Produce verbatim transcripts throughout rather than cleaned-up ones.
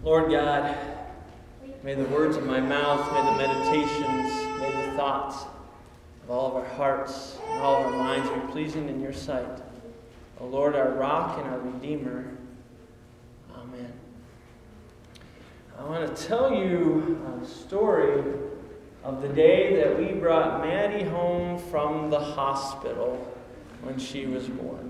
Lord God, may the words of my mouth, may the meditations, may the thoughts of all of our hearts and all of our minds be pleasing in your sight. O Lord, our rock and our redeemer. Amen. I want to tell you a story of the day that we brought Maddie home from the hospital when she was born.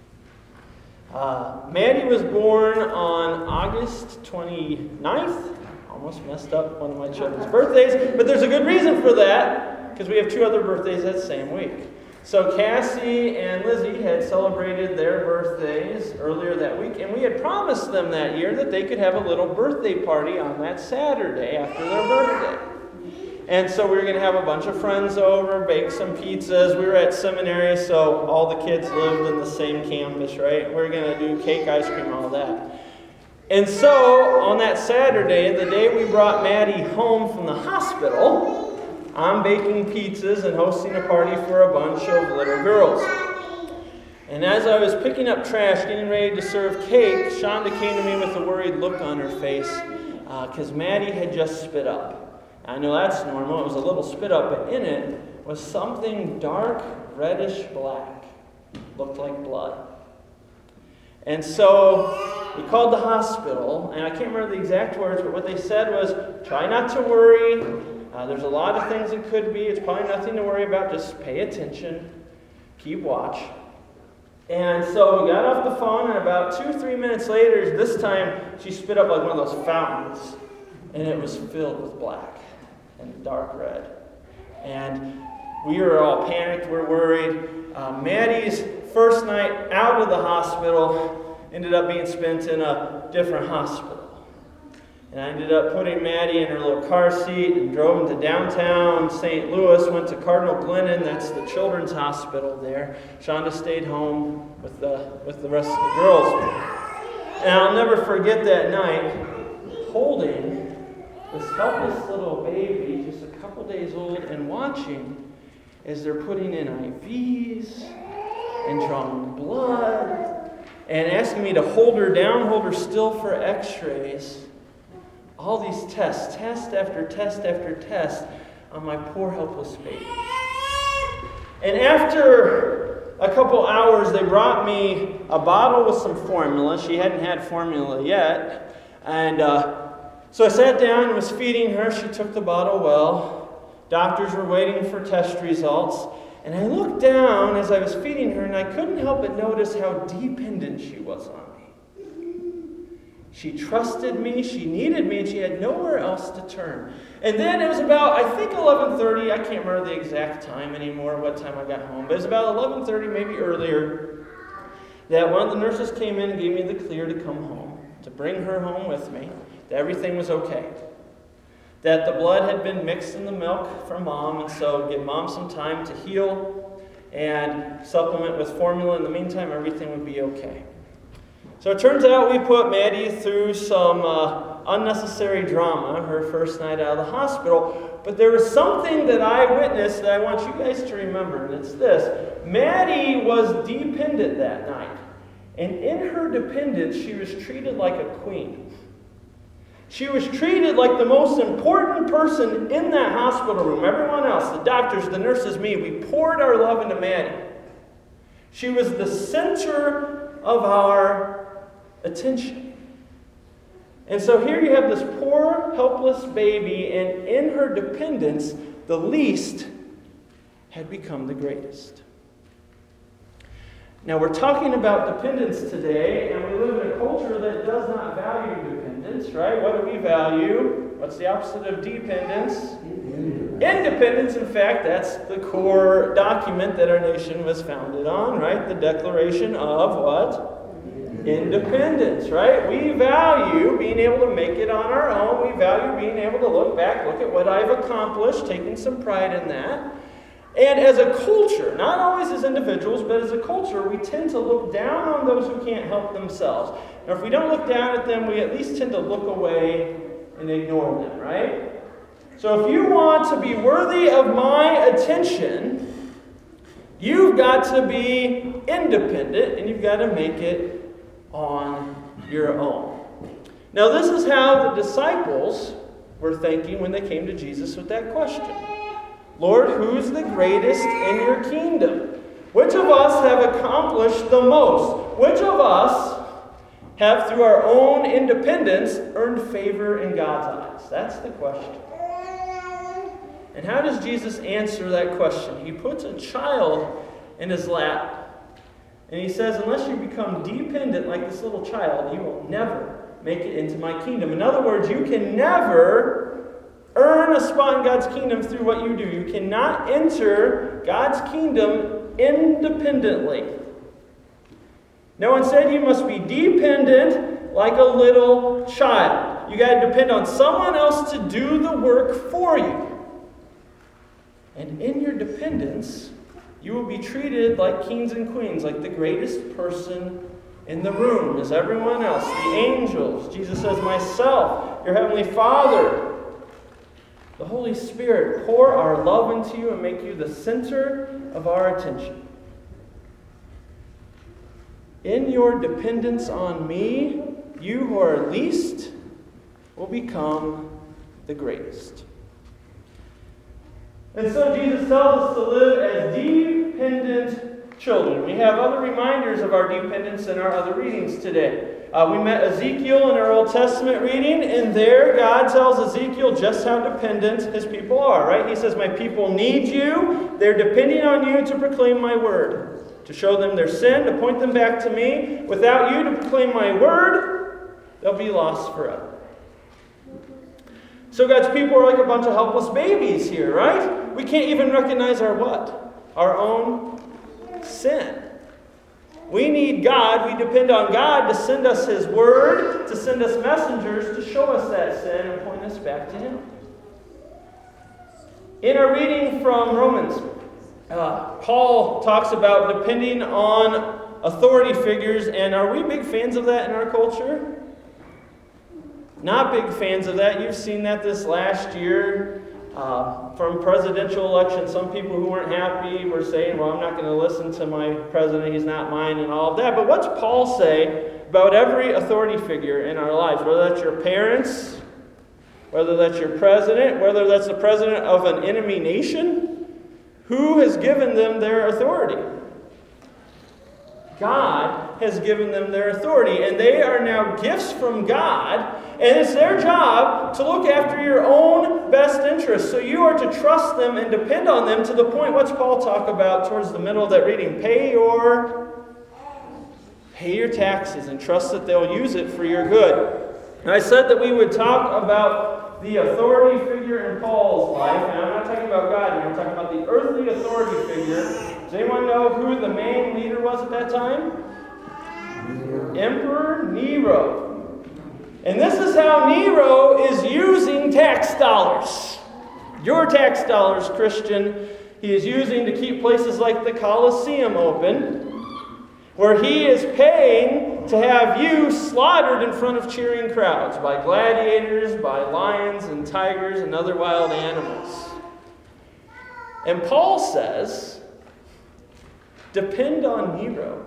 Uh, Maddie was born on August twenty-ninth. Almost messed up one of my children's birthdays, but there's a good reason for that, because we have two other birthdays that same week. So Cassie and Lizzie had celebrated their birthdays earlier that week, and we had promised them that year that they could have a little birthday party on that Saturday after their birthday. And so we were going to have a bunch of friends over, bake some pizzas. We were at seminary, so all the kids lived in the same campus, right? We were going to do cake, ice cream, all that. And so on that Saturday, the day we brought Maddie home from the hospital, I'm baking pizzas and hosting a party for a bunch of little girls. And as I was picking up trash, getting ready to serve cake, Shonda came to me with a worried look on her face because uh, Maddie had just spit up. I know that's normal. It was a little spit up, but in it was something dark, reddish black. Looked like blood. And so we called the hospital, and I can't remember the exact words, but what they said was, try not to worry. Uh, there's a lot of things it could be. It's probably nothing to worry about. Just pay attention. Keep watch. And so we got off the phone, and about two, three minutes later, this time she spit up like one of those fountains, and it was filled with black and dark red. And we were all panicked. We're worried. Uh, Maddie's first night out of the hospital ended up being spent in a different hospital. And I ended up putting Maddie in her little car seat and drove into downtown Saint Louis, went to Cardinal Glennon, that's the children's hospital there. Shonda stayed home with the, with the rest of the girls. And I'll never forget that night holding this helpless little baby, just a couple days old, and watching as they're putting in I Vs and drawing blood and asking me to hold her down, hold her still for x-rays. All these tests, test after test after test on my poor helpless baby. And after a couple hours, they brought me a bottle with some formula. She hadn't had formula yet. And uh, so I sat down and was feeding her. She took the bottle well. Doctors were waiting for test results. And I looked down as I was feeding her, and I couldn't help but notice how dependent she was on me. She trusted me, she needed me, and she had nowhere else to turn. And then it was about, I think eleven thirty, I can't remember the exact time anymore, what time I got home, but it was about eleven thirty, maybe earlier, that one of the nurses came in and gave me the clear to come home, to bring her home with me, that everything was okay. That the blood had been mixed in the milk for Mom, and so give Mom some time to heal and supplement with formula. In the meantime, everything would be okay. So it turns out we put Maddie through some uh, unnecessary drama her first night out of the hospital, but there was something that I witnessed that I want you guys to remember, and it's this. Maddie was dependent that night, and in her dependence, she was treated like a queen. She was treated like the most important person in that hospital room. Everyone else, the doctors, the nurses, me, we poured our love into Maddie. She was the center of our attention. And so here you have this poor, helpless baby, and in her dependence, the least had become the greatest. Now, we're talking about dependence today, and we live in a culture that does not value dependence, right? What do we value? What's the opposite of dependence? Independence. Independence, in fact, that's the core document that our nation was founded on, right? The Declaration of what? Independence, right? We value being able to make it on our own. We value being able to look back, look at what I've accomplished, taking some pride in that. And as a culture, not always as individuals, but as a culture, we tend to look down on those who can't help themselves. Now, if we don't look down at them, we at least tend to look away and ignore them, right? So if you want to be worthy of my attention, you've got to be independent, and you've got to make it on your own. Now, this is how the disciples were thinking when they came to Jesus with that question. Lord, who's the greatest in your kingdom? Which of us have accomplished the most? Which of us have, through our own independence, earned favor in God's eyes? That's the question. And how does Jesus answer that question? He puts a child in his lap, and he says, unless you become dependent like this little child, you will never make it into my kingdom. In other words, you can never earn a spot in God's kingdom through what you do. You cannot enter God's kingdom independently. No, instead you must be dependent like a little child. You got to depend on someone else to do the work for you. And in your dependence, you will be treated like kings and queens, like the greatest person in the room is everyone else, the angels. Jesus says, myself, your heavenly Father, the Holy Spirit, pour our love into you and make you the center of our attention. In your dependence on me, you who are least will become the greatest. And so Jesus tells us to live as dependent children. We have other reminders of our dependence in our other readings today. Uh, we met Ezekiel in our Old Testament reading, and there God tells Ezekiel just how dependent his people are, right? He says, my people need you. They're depending on you to proclaim my word, to show them their sin, to point them back to me. Without you to proclaim my word, they'll be lost forever. So God's people are like a bunch of helpless babies here, right? We can't even recognize our what? Our own sin. We need God. We depend on God to send us His Word, to send us messengers to show us that sin and point us back to Him. In our reading from Romans, uh, Paul talks about depending on authority figures, and are we big fans of that in our culture? Not big fans of that. You've seen that this last year. Uh, from presidential elections, some people who weren't happy were saying, well, I'm not going to listen to my president, he's not mine, and all of that. But what's Paul say about every authority figure in our lives? Whether that's your parents, whether that's your president, whether that's the president of an enemy nation, who has given them their authority? God has given them their authority, and they are now gifts from God, and it's their job to look after your own best interests. So you are to trust them and depend on them to the point, what's Paul talk about towards the middle of that reading? Pay your, pay your taxes and trust that they'll use it for your good. And I said that we would talk about the authority figure in Paul's life, and I'm not talking about God here, I'm talking about the earthly authority figure. Does anyone know who the main leader was at that time? Nero. Emperor Nero. And this is how Nero is using tax dollars. Your tax dollars, Christian, he is using to keep places like the Colosseum open, where he is paying to have you slaughtered in front of cheering crowds by gladiators, by lions and tigers and other wild animals. And Paul says, depend on Nero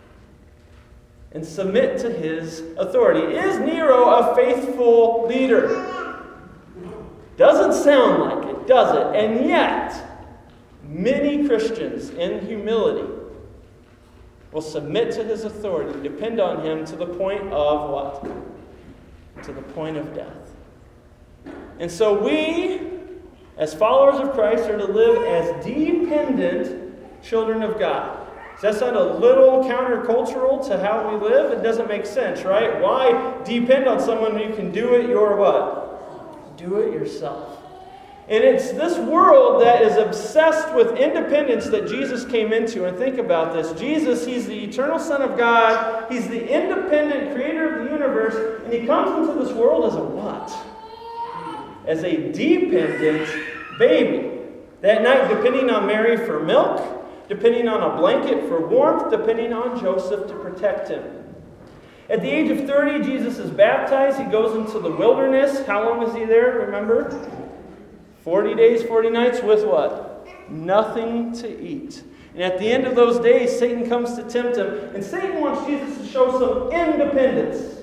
and submit to his authority. Is Nero a faithful leader? Doesn't sound like it, does it? And yet, many Christians in humility will submit to his authority, depend on him to the point of what? To the point of death. And so we, as followers of Christ, are to live as dependent children of God. Does that sound a little countercultural to how we live? It doesn't make sense, right? Why depend on someone who can do it your what? Do it yourself. And it's this world that is obsessed with independence that Jesus came into. And think about this. Jesus, He's the eternal Son of God. He's the independent creator of the universe. And He comes into this world as a what? As a dependent baby. That night, depending on Mary for milk, depending on a blanket for warmth, depending on Joseph to protect him. At the age of thirty, Jesus is baptized. He goes into the wilderness. How long is he there, remember? forty days, forty nights with what? Nothing to eat. And at the end of those days, Satan comes to tempt him. And Satan wants Jesus to show some independence. To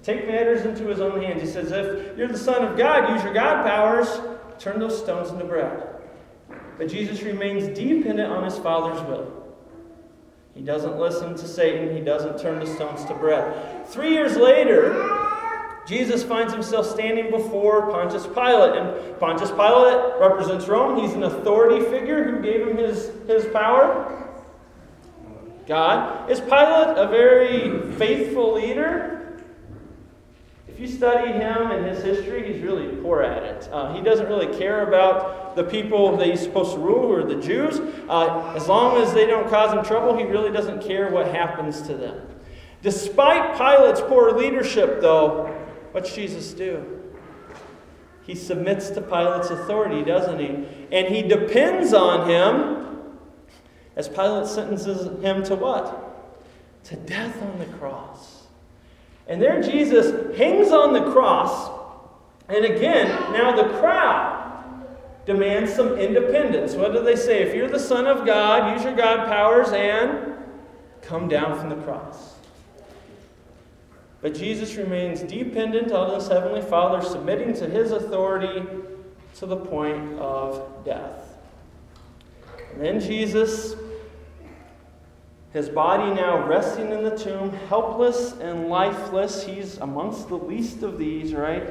take matters into his own hands. He says, if you're the Son of God, use your God powers, turn those stones into bread. But Jesus remains dependent on his Father's will. He doesn't listen to Satan. He doesn't turn the stones to bread. Three years later, Jesus finds himself standing before Pontius Pilate. And Pontius Pilate represents Rome. He's an authority figure. Who gave him his, his power? God. Is Pilate a very faithful leader? If you study him and his history, he's really poor at it. Uh, he doesn't really care about the people that he's supposed to rule, who are the Jews. Uh, as long as they don't cause him trouble, he really doesn't care what happens to them. Despite Pilate's poor leadership, though, what's Jesus do? He submits to Pilate's authority, doesn't he? And he depends on him as Pilate sentences him to what? To death on the cross. And there Jesus hangs on the cross. And again, now the crowd demands some independence. What do they say? If you're the Son of God, use your God powers and come down from the cross. But Jesus remains dependent on his Heavenly Father, submitting to his authority to the point of death. And then Jesus, his body now resting in the tomb, helpless and lifeless. He's amongst the least of these, right?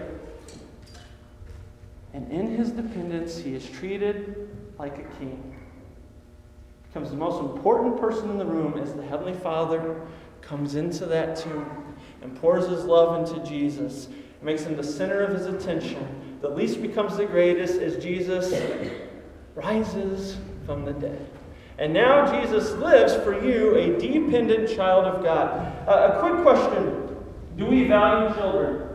And in his dependence, he is treated like a king. Becomes the most important person in the room as the Heavenly Father comes into that tomb and pours his love into Jesus. Makes him the center of his attention. The least becomes the greatest as Jesus rises from the dead. And now Jesus lives for you, a dependent child of God. Uh, a quick question. Do we value children?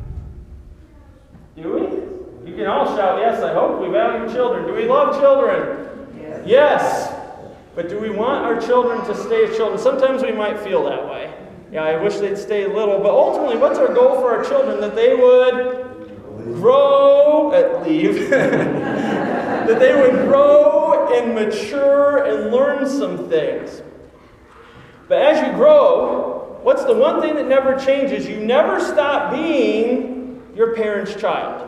Do we? You can all shout, yes, I hope we value children. Do we love children? Yes. Yes. But do we want our children to stay as children? Sometimes we might feel that way. Yeah, I wish they'd stay little. But ultimately, what's our goal for our children? That they would grow, at leave. That they would grow and mature and learn some things. But as you grow, what's the one thing that never changes? You never stop being your parent's child.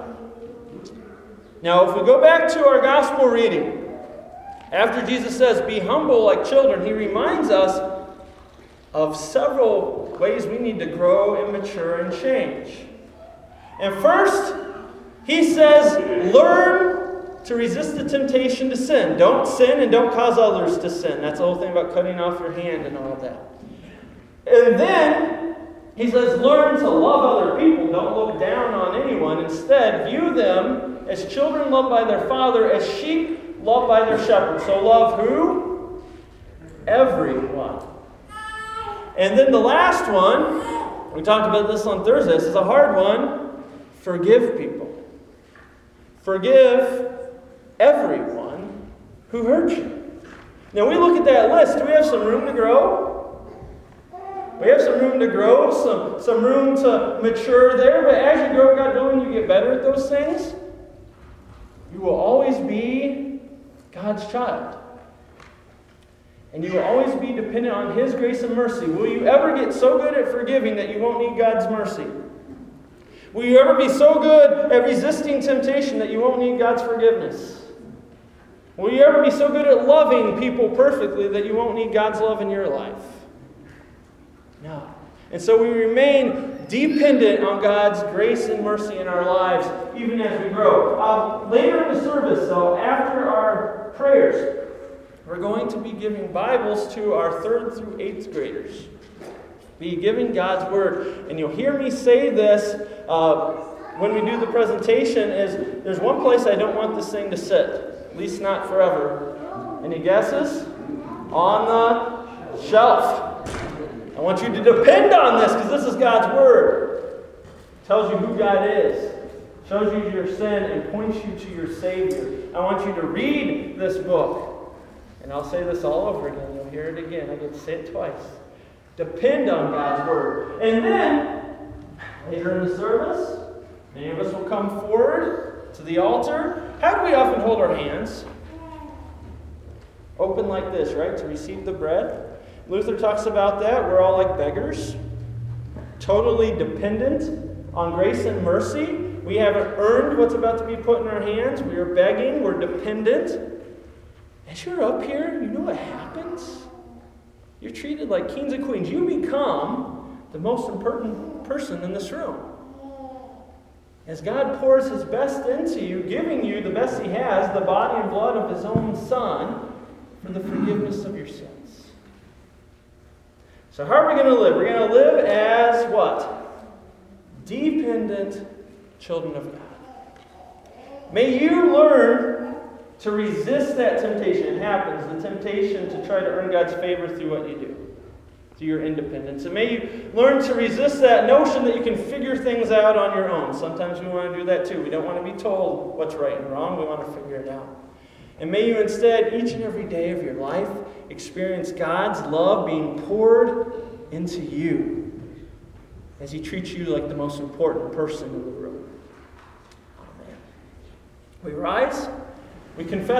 Now, if we go back to our gospel reading, after Jesus says, be humble like children, he reminds us of several ways we need to grow and mature and change. And first, he says, learn to resist the temptation to sin. Don't sin and don't cause others to sin. That's the whole thing about cutting off your hand and all of that. And then he says, learn to love other people. Don't look down on anyone. Instead, view them as children loved by their father, as sheep loved by their shepherd. So love who? Everyone. And then the last one, we talked about this on Thursday. This is a hard one. Forgive people. Forgive everyone who hurt you. Now we look at that list. Do we have some room to grow? We have some room to grow, some, some room to mature there. But as you grow, God willing, you get better at those things. You will always be God's child. And you will always be dependent on His grace and mercy. Will you ever get so good at forgiving that you won't need God's mercy? Will you ever be so good at resisting temptation that you won't need God's forgiveness? Will you ever be so good at loving people perfectly that you won't need God's love in your life? No. And so we remain dependent on God's grace and mercy in our lives, even as we grow. Uh, later in the service, though, after our prayers, we're going to be giving Bibles to our third through eighth graders. Be giving God's Word. And you'll hear me say this uh, when we do the presentation, is there's one place I don't want this thing to sit. At least not forever. Any guesses? On the shelf. I want you to depend on this because this is God's Word. It tells you who God is. Shows you your sin and points you to your Savior. I want you to read this book. And I'll say this all over again. You'll hear it again. I get to say it twice. Depend on God's Word. And then, later in the service, many of us will come forward to the altar. How do we often hold our hands? Open like this, right? To receive the bread. Luther talks about that. We're all like beggars. totally dependent on grace and mercy. We haven't earned what's about to be put in our hands. We are begging. We're dependent. As you're up here, you know what happens? You're treated like kings and queens. You become the most important person in this room. As God pours His best into you, giving you the best He has, the body and blood of His own Son, for the forgiveness of your sins. So how are we going to live? We're going to live as what? Dependent children of God. May you learn to resist that temptation. It happens, the temptation to try to earn God's favor through what you do, through your independence. And may you learn to resist that notion that you can figure things out on your own. Sometimes we want to do that too. We don't want to be told what's right and wrong. We want to figure it out. And may you instead, each and every day of your life, experience God's love being poured into you as He treats you like the most important person in the room. Amen. We rise. We confess.